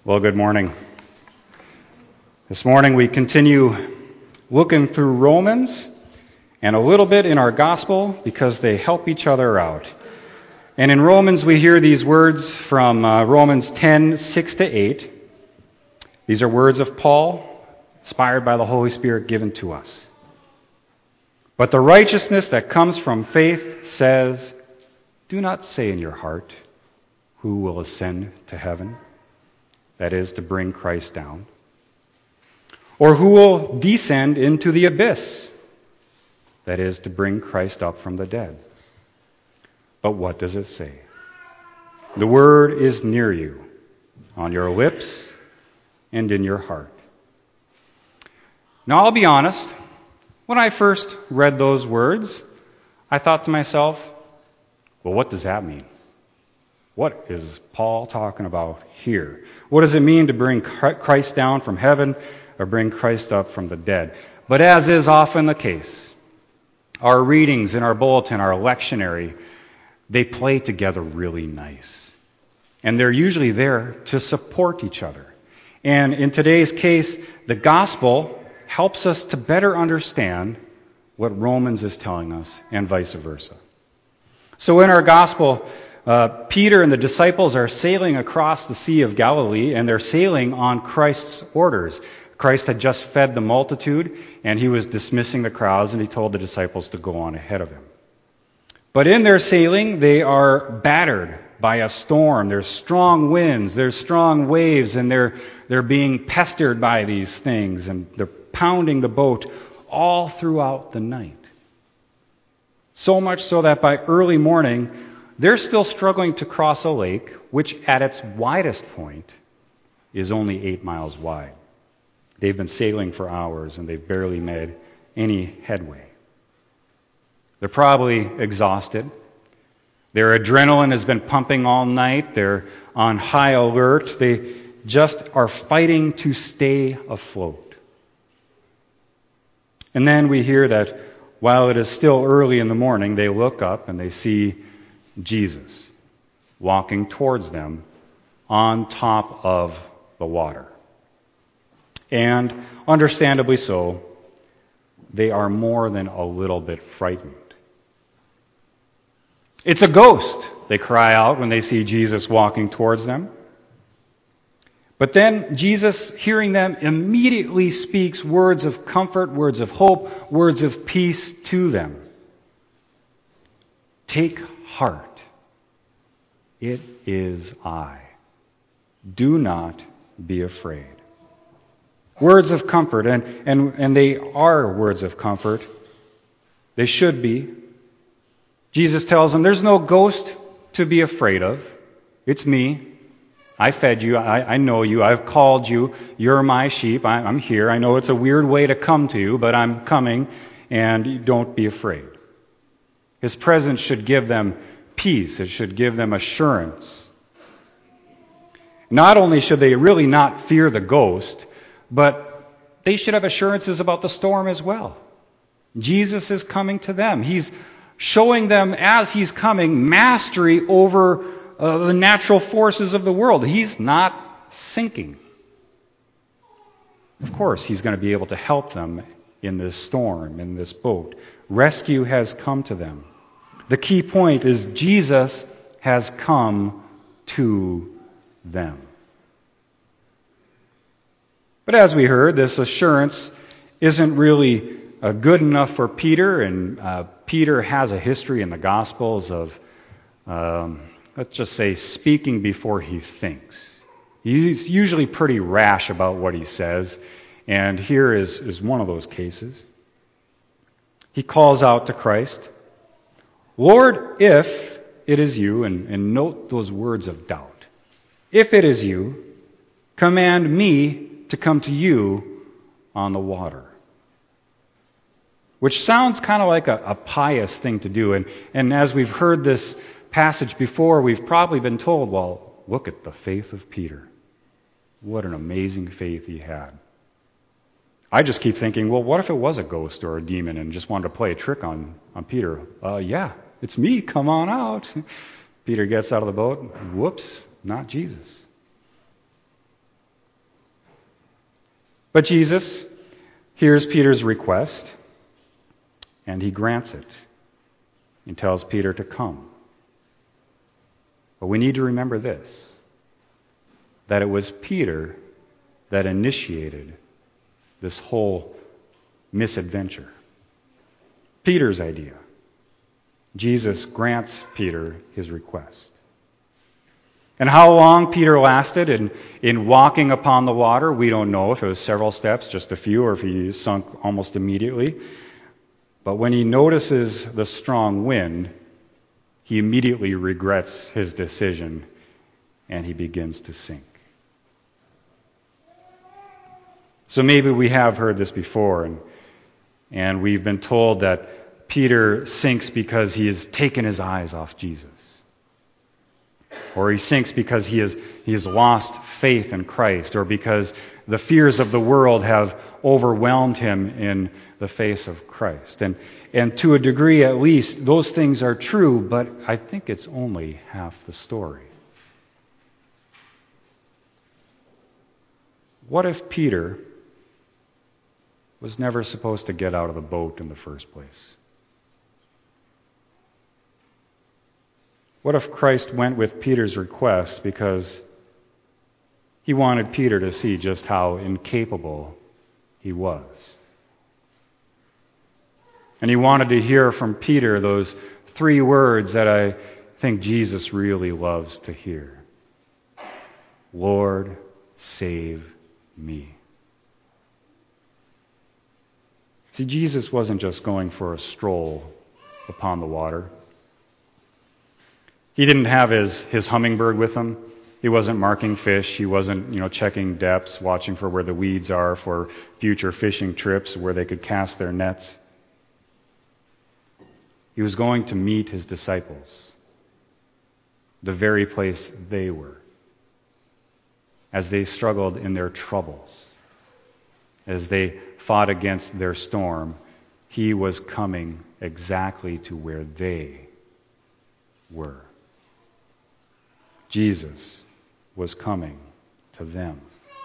Well, good morning. This morning we continue looking through Romans and a little bit in our gospel because they help each other out. And in Romans we hear these words from Romans 10:6-8. These are words of Paul, inspired by the Holy Spirit given to us. But the righteousness that comes from faith says, "Do not say in your heart, 'Who will ascend to heaven?'" That is, to bring Christ down. "Or who will descend into the abyss?" That is, to bring Christ up from the dead. But what does it say? "The word is near you, on your lips and in your heart." Now, I'll be honest. When I first read those words, I thought to myself, well, what does that mean? What is Paul talking about here? What does it mean to bring Christ down from heaven or bring Christ up from the dead? But as is often the case, our readings in our bulletin, our lectionary, they play together really nice. And they're usually there to support each other. And in today's case, the gospel helps us to better understand what Romans is telling us and vice versa. So in our gospel, Peter and the disciples are sailing across the Sea of Galilee, and they're sailing on Christ's orders. Christ had just fed the multitude, and he was dismissing the crowds, and he told the disciples to go on ahead of him. But in their sailing, they are battered by a storm. There's strong winds, there's strong waves, and they're being pestered by these things, and they're pounding the boat all throughout the night. So much so that by early morning, they're still struggling to cross a lake, which at its widest point is only 8 miles wide. They've been sailing for hours, and they've barely made any headway. They're probably exhausted. Their adrenaline has been pumping all night. They're on high alert. They just are fighting to stay afloat. And then we hear that while it is still early in the morning, they look up and they see Jesus walking towards them on top of the water. And understandably so, they are more than a little bit frightened. "It's a ghost," they cry out when they see Jesus walking towards them. But then Jesus, hearing them, immediately speaks words of comfort, words of hope, words of peace to them. "Take heart. It is I. Do not be afraid." Words of comfort, and they are words of comfort. They should be. Jesus tells them, there's no ghost to be afraid of. It's me. I fed you. I know you. I've called you. You're my sheep. I'm here. I know it's a weird way to come to you, but I'm coming, and don't be afraid. His presence should give them peace. It should give them assurance. Not only should they really not fear the ghost, but they should have assurances about the storm as well. Jesus is coming to them. He's showing them, as he's coming, mastery over the natural forces of the world. He's not sinking. Of course, he's going to be able to help them in this storm, in this boat. Rescue has come to them. The key point is Jesus has come to them. But as we heard, this assurance isn't really good enough for Peter, and Peter has a history in the Gospels of, let's just say, speaking before he thinks. He's usually pretty rash about what he says, and here is one of those cases. He calls out to Christ, "Lord, if it is you," and note those words of doubt, "if it is you, command me to come to you on the water." Which sounds kind of like a pious thing to do. And as we've heard this passage before, we've probably been told, well, look at the faith of Peter. What an amazing faith he had. I just keep thinking, well, what if it was a ghost or a demon and just wanted to play a trick on Peter? Yeah, it's me, come on out. Peter gets out of the boat. Whoops, not Jesus. But Jesus hears Peter's request, and he grants it. He tells Peter to come. But we need to remember this, that it was Peter that initiated this whole misadventure. Peter's idea. Jesus grants Peter his request. And how long Peter lasted in walking upon the water, we don't know if it was several steps, just a few, or if he sunk almost immediately. But when he notices the strong wind, he immediately regrets his decision and he begins to sink. So maybe we have heard this before, and we've been told that Peter sinks because he has taken his eyes off Jesus. Or he sinks because he has lost faith in Christ, or because the fears of the world have overwhelmed him in the face of Christ. And to a degree at least, those things are true, but I think it's only half the story. What if Peter was never supposed to get out of the boat in the first place? What if Christ went with Peter's request because he wanted Peter to see just how incapable he was? And he wanted to hear from Peter those 3 words that I think Jesus really loves to hear. Lord, save me. See, Jesus wasn't just going for a stroll upon the water. He didn't have his hummingbird with him. He wasn't marking fish. He wasn't, checking depths, watching for where the weeds are for future fishing trips where they could cast their nets. He was going to meet his disciples, the very place they were, as they struggled in their troubles, as they fought against their storm. He was coming exactly to where they were. Jesus was coming to them.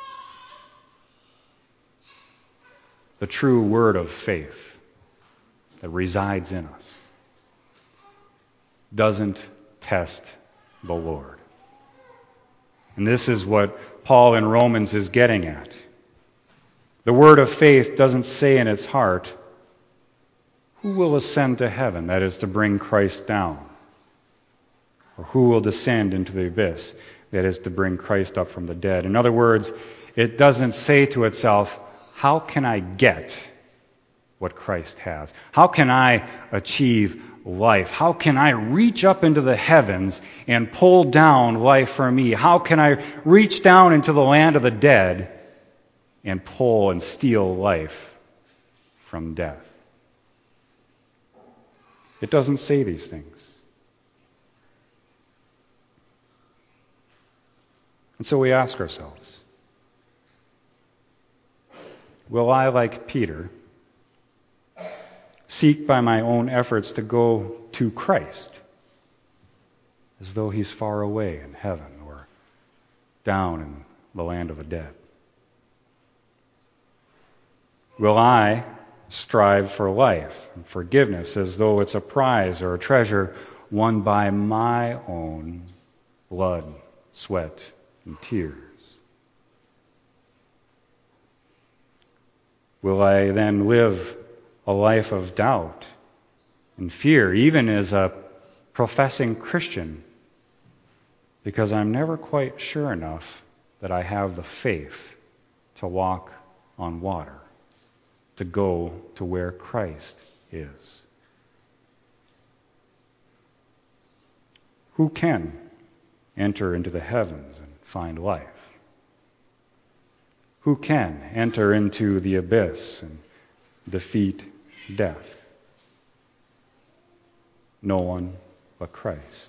The true word of faith that resides in us doesn't test the Lord. And this is what Paul in Romans is getting at. The word of faith doesn't say in its heart, who will ascend to heaven, that is to bring Christ down? Or who will descend into the abyss, that is to bring Christ up from the dead? In other words, it doesn't say to itself, how can I get what Christ has? How can I achieve life? How can I reach up into the heavens and pull down life for me? How can I reach down into the land of the dead and pull and steal life from death? It doesn't say these things. And so we ask ourselves, will I, like Peter, seek by my own efforts to go to Christ as though he's far away in heaven or down in the land of the dead? Will I strive for life and forgiveness as though it's a prize or a treasure won by my own blood, sweat, and tears? Will I then live a life of doubt and fear, even as a professing Christian, because I'm never quite sure enough that I have the faith to walk on water, to go to where Christ is? Who can enter into the heavens and find life? Who can enter into the abyss and defeat death? No one but Christ.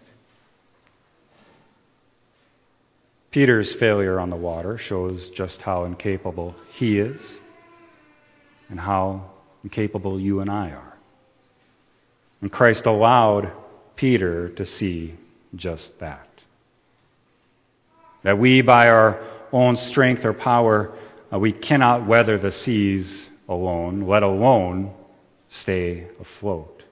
Peter's failure on the water shows just how incapable he is and how incapable you and I are. And Christ allowed Peter to see just that. That we, by our own strength or power, We cannot weather the seas alone, let alone stay afloat.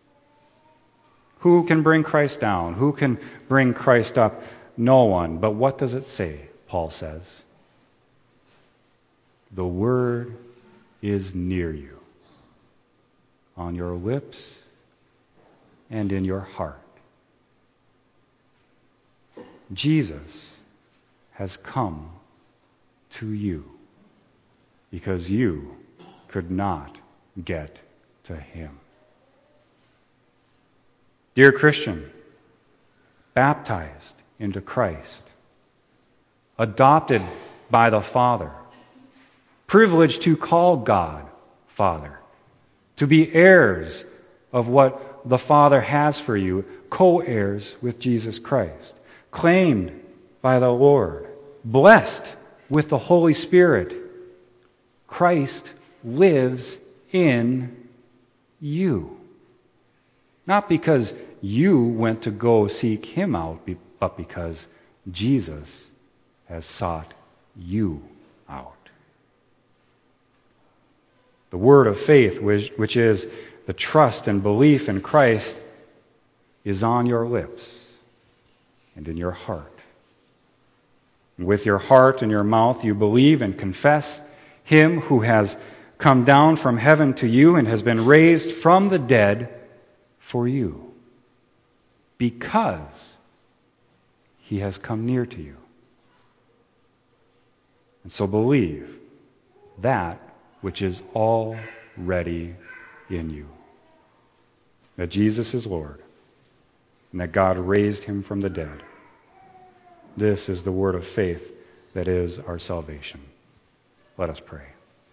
Who can bring Christ down? Who can bring Christ up? No one. But what does it say? Paul says, the word is near you, on your lips and in your heart. Jesus has come to you because you could not get to him. Dear Christian, baptized into Christ, adopted by the Father, privileged to call God Father, to be heirs of what the Father has for you, co-heirs with Jesus Christ, claimed by the Lord, blessed with the Holy Spirit. Christ lives in you. Not because you went to go seek him out, but because Jesus has sought you out. The word of faith, which is the trust and belief in Christ, is on your lips and in your heart. And with your heart and your mouth you believe and confess him who has come down from heaven to you and has been raised from the dead for you, because he has come near to you. And so believe that which is already in you, that Jesus is Lord, and that God raised him from the dead. This is the word of faith that is our salvation. Let us pray.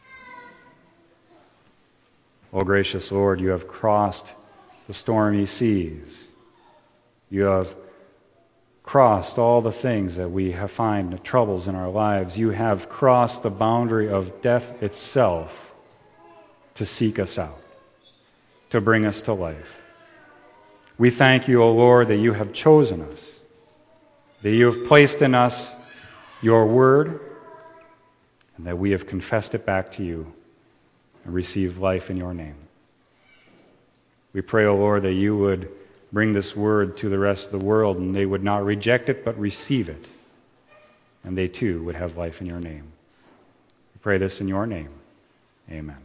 O gracious Lord, you have crossed the stormy seas. You have crossed all the things that we have find troubles in our lives. You have crossed the boundary of death itself to seek us out, to bring us to life. We thank you, O Lord, that you have chosen us, that you have placed in us your word, and that we have confessed it back to you and received life in your name. We pray, O Lord, that you would bring this word to the rest of the world, and they would not reject it, but receive it. And they too would have life in your name. We pray this in your name. Amen.